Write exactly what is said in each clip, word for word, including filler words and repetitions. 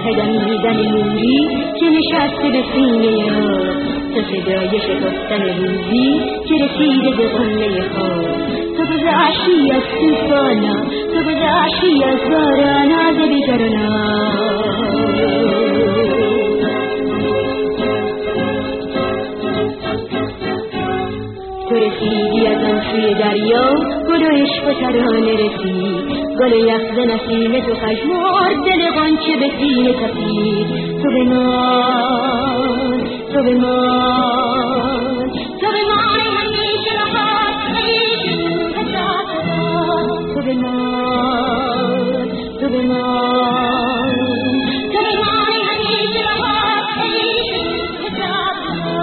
دمیدن نوری که نشسته به سینه ها، تو صدای شکفتن روزی که رسیده به قله ها. تو گذشتی از توفانا، تو گذشتی از باران از بیگرانا. تو رسیدی از آن سوی دریا، گل و عشق و ترانه رسید، گل یخ نسیم تو پژمرد، دل غنچه به سینه تپید. تو بمان، تو بمان، تو بمان همیشه رهات عشق حساب. تو بمان، تو بمان، تو بمان همیشه رهات عشق حساب.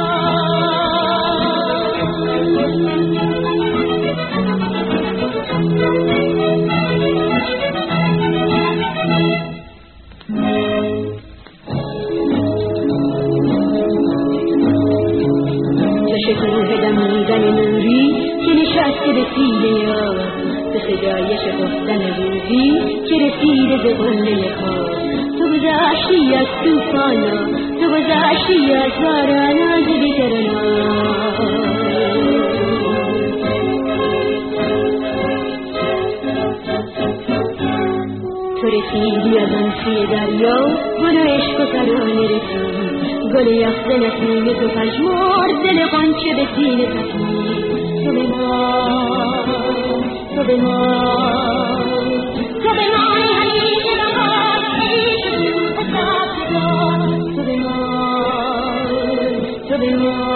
شکوه دمیدن نوری که نشسته به سینه ها، به صدای شکفتن روزی که رسیده به قله ها. تو گذشتی از توفانا، تو گذشتی از باران از بیگرانا. تو رسیدی از آن سوی دریا، گل و عشق و ترانه رسید، گل یخ نسیم تو پژمرد، دل غنچه به سینه تپید. تو بمان، تو بمان، تو بمان همیشه رهات عشق حساب. تو بمان، تو بمان.